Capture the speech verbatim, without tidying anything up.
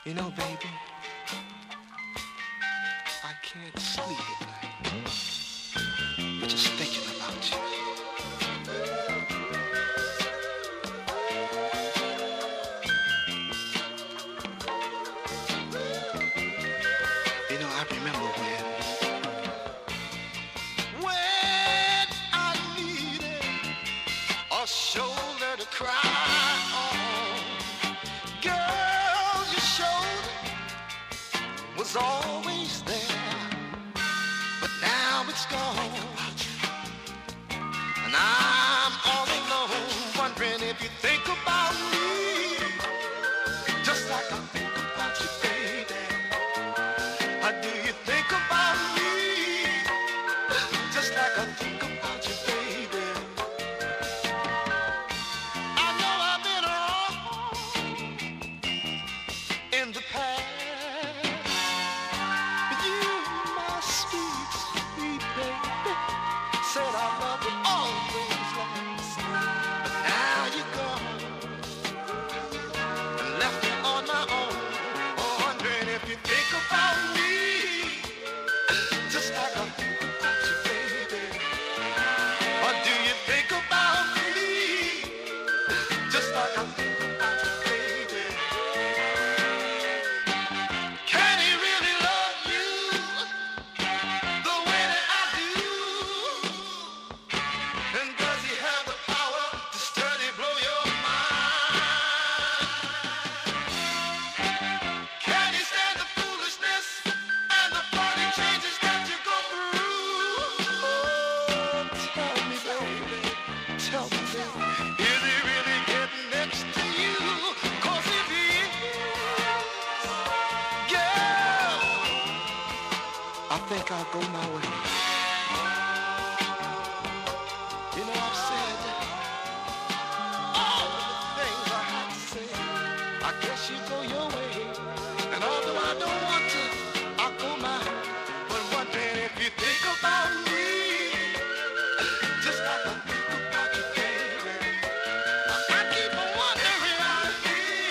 You know, baby, I can't sleep at night. Just thinking about you. You know, I remember when, when I needed a shoulder to cry on. Girl, your shoulder was always there, but now it's gone. And I'm all alone, wondering if you think about me, just like I think about you, baby. Or do you think about me, just like I think about you, baby? I know I've been wrong in the past, but you, my sweet, sweet baby, said I love you always last. But now you're gone and left me on my own, wondering if you think about me, just like I think about you, baby. Or do you think about me, just like I think about you, baby? Can he really love you the way that I do? And does he have the power to steady blow your mind? Can he stand the foolishness and the funny changes that you go through? Oh, tell me, baby, tell me, baby, is he really getting next to you? 'Cause if he is, girl, I think I'll go my way. You know, I've said all the things I had to say. I guess you go your